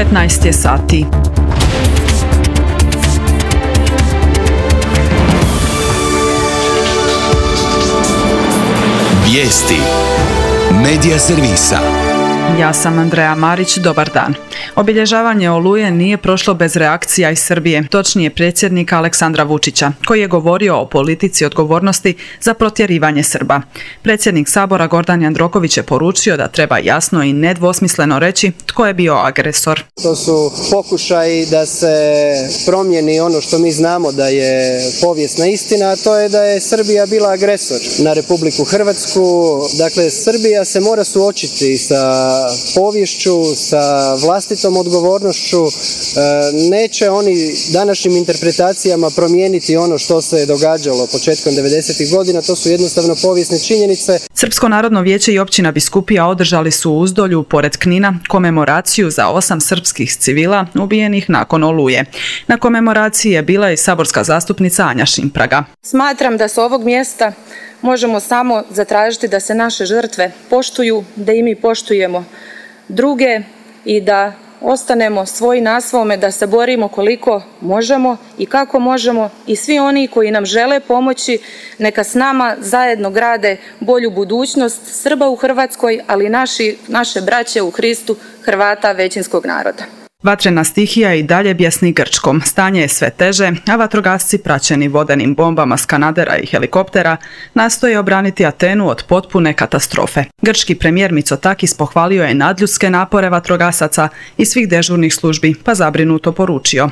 15 je sati. Vijesti Medija servisa. Ja sam Andreja Marić, dobar dan. Obilježavanje Oluje nije prošlo bez reakcija iz Srbije, točnije predsjednika Aleksandra Vučića, koji je govorio o politici odgovornosti za protjerivanje Srba. Predsjednik Sabora Gordan Jandroković je poručio da treba jasno i nedvosmisleno reći tko je bio agresor. To su pokušaji da se promijeni ono što mi znamo da je povijesna istina, a to je da je Srbija bila agresor na Republiku Hrvatsku. Dakle, Srbija se mora suočiti sa poviješću, sa vlastitom odgovornošću. Neće oni današnjim interpretacijama promijeniti ono što se je događalo početkom 90. godina, to su jednostavno povijesne činjenice. Srpsko narodno vijeće i općina Biskupija održali su u Uzdolju, pored Knina, komemoraciju za 8 srpskih civila ubijenih nakon Oluje. Na komemoraciji je bila i saborska zastupnica Anja Šimpraga. Smatram da s ovog mjesta možemo samo zatražiti da se naše žrtve poštuju, da i mi poštujemo druge i da ostanemo svoji na svome, da se borimo koliko možemo i kako možemo i svi oni koji nam žele pomoći neka s nama zajedno grade bolju budućnost Srba u Hrvatskoj, ali naše braće u Hristu, Hrvata većinskog naroda. Vatrena stihija i dalje bjesni Grčkom. Stanje je sve teže, a vatrogasci praćeni vodenim bombama s kanadera i helikoptera nastoje obraniti Atenu od potpune katastrofe. Grčki premijer Mitsotakis pohvalio je nadljudske napore vatrogasaca i svih dežurnih službi, pa zabrinuto poručio: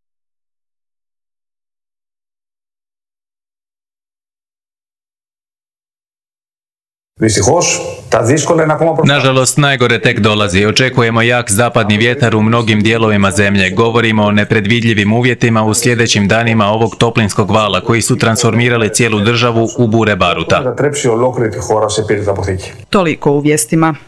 Nažalost, najgore tek dolazi. Očekujemo jak zapadni vjetar u mnogim dijelovima zemlje. Govorimo o nepredvidljivim uvjetima u sljedećim danima ovog toplinskog vala koji su transformirali cijelu državu u bure baruta. Toliko u vijestima.